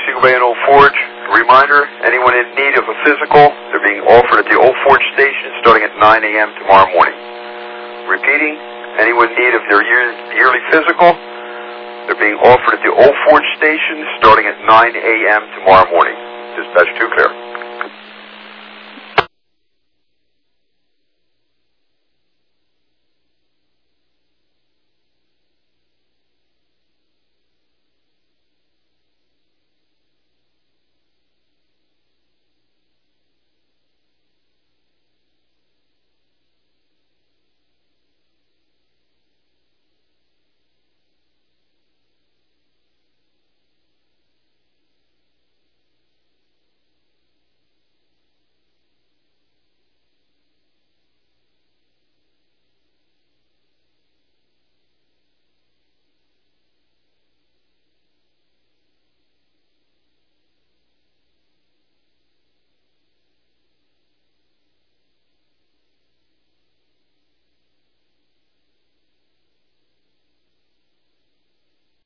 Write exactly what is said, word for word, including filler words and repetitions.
Eagle Bay and Old Forge. Reminder, anyone in need of a physical, they're being offered at the Old Forge station starting at nine A M tomorrow morning. Repeating, anyone in need of their year, yearly physical, they're being offered at the Old Forge station starting at nine A M tomorrow morning. Dispatch two clear.